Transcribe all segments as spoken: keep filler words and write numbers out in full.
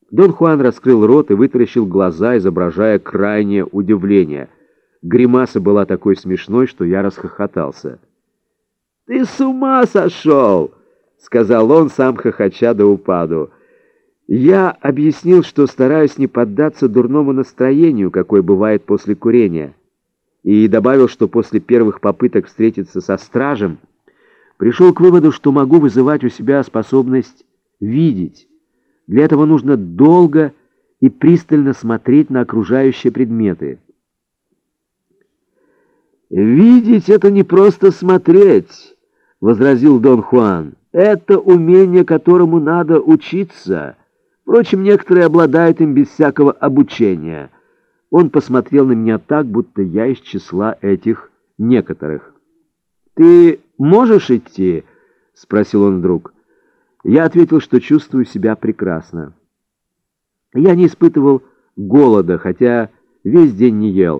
Дон Хуан раскрыл рот и вытаращил глаза, изображая крайнее удивление. Гримаса была такой смешной, что я расхохотался. «Ты с ума сошел!» — сказал он, сам хохоча до упаду. Я объяснил, что стараюсь не поддаться дурному настроению, какое бывает после курения, и добавил, что после первых попыток встретиться со стражем пришел к выводу, что могу вызывать у себя способность видеть. Для этого нужно долго и пристально смотреть на окружающие предметы. «Видеть — это не просто смотреть», — возразил Дон Хуан. «Это умение, которому надо учиться. Впрочем, некоторые обладают им без всякого обучения». Он посмотрел на меня так, будто я из числа этих некоторых. «Ты можешь идти?» — спросил он вдруг. Я ответил, что чувствую себя прекрасно. Я не испытывал голода, хотя весь день не ел.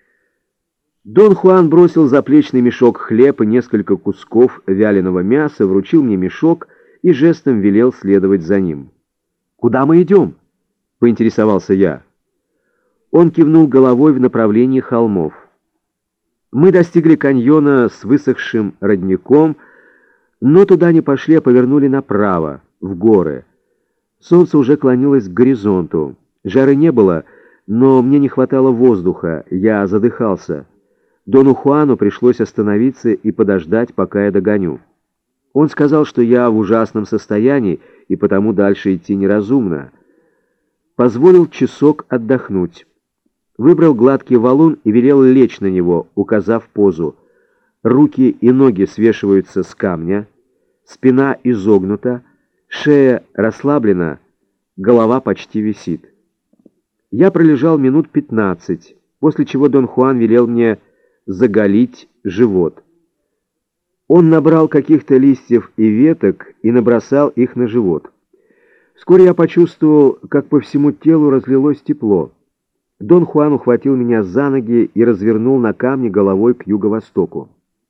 Дон Хуан бросил в заплечный мешок хлеб и несколько кусков вяленого мяса, вручил мне мешок и жестом велел следовать за ним. «Куда мы идем?» — поинтересовался я. Он кивнул головой в направлении холмов. Мы достигли каньона с высохшим родником, но туда не пошли, а повернули направо, в горы. Солнце уже клонилось к горизонту. Жары не было, но мне не хватало воздуха, я задыхался. Дону Хуану пришлось остановиться и подождать, пока я догоню. Он сказал, что я в ужасном состоянии, и потому дальше идти неразумно. Позволил часок отдохнуть. Выбрал гладкий валун и велел лечь на него, указав позу. Руки и ноги свешиваются с камня, спина изогнута, шея расслаблена, голова почти висит. Я пролежал минут пятнадцать, после чего Дон Хуан велел мне заголить живот. Он набрал каких-то листьев и веток и набросал их на живот. Вскоре я почувствовал, как по всему телу разлилось тепло. Дон Хуан ухватил меня за ноги и развернул на камне головой к юго-востоку.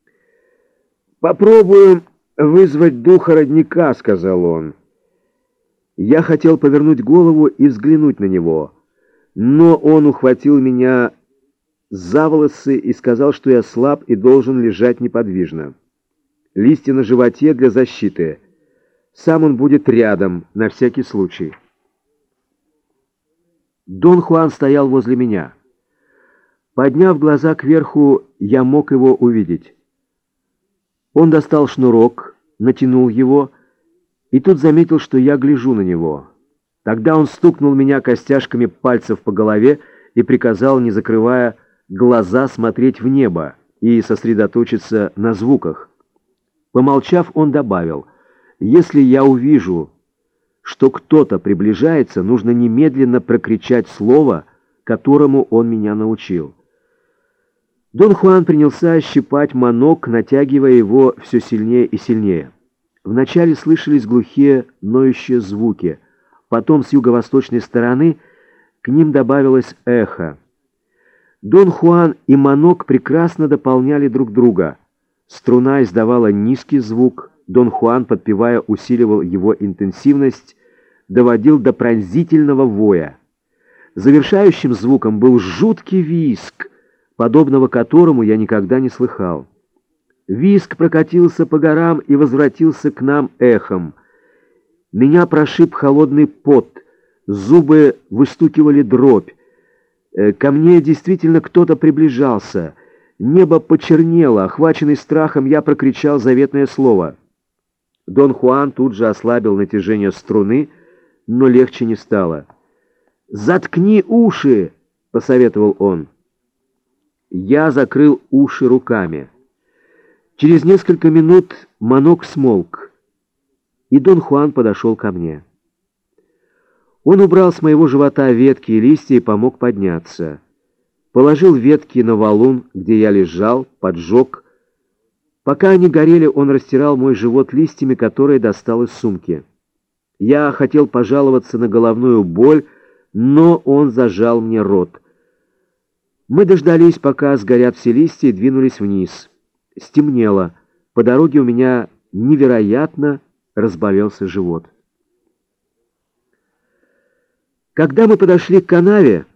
«Попробуем вызвать духа родника», — сказал он. Я хотел повернуть голову и взглянуть на него, но он ухватил меня за волосы и сказал, что я слаб и должен лежать неподвижно. Листья на животе для защиты. Сам он будет рядом, на всякий случай. Дон Хуан стоял возле меня. Подняв глаза кверху, я мог его увидеть. Он достал шнурок, натянул его, и тут заметил, что я гляжу на него. Тогда он стукнул меня костяшками пальцев по голове и приказал, не закрывая глаза, смотреть в небо и сосредоточиться на звуках. Помолчав, он добавил: «Если я увижу, что кто-то приближается, нужно немедленно прокричать слово, которому он меня научил». Дон Хуан принялся щипать манок, натягивая его все сильнее и сильнее. Вначале слышались глухие, ноющие звуки. Потом с юго-восточной стороны к ним добавилось эхо. Дон Хуан и манок прекрасно дополняли друг друга. Струна издавала низкий звук, Дон Хуан, подпевая, усиливал его интенсивность, доводил до пронзительного воя. Завершающим звуком был жуткий визг, подобного которому я никогда не слыхал. Визг прокатился по горам и возвратился к нам эхом. Меня прошиб холодный пот, зубы выстукивали дробь. Ко мне действительно кто-то приближался. Небо почернело, охваченный страхом, я прокричал заветное слово. Дон Хуан тут же ослабил натяжение струны, но легче не стало. «Заткни уши!» — посоветовал он. Я закрыл уши руками. Через несколько минут манок смолк, и Дон Хуан подошел ко мне. Он убрал с моего живота ветки и листья и помог подняться. Положил ветки на валун, где я лежал, поджег. Пока они горели, он растирал мой живот листьями, которые достал из сумки. Я хотел пожаловаться на головную боль, но он зажал мне рот. Мы дождались, пока сгорят все листья, и двинулись вниз. Стемнело. По дороге у меня невероятно разболелся живот. Когда мы подошли к канаве,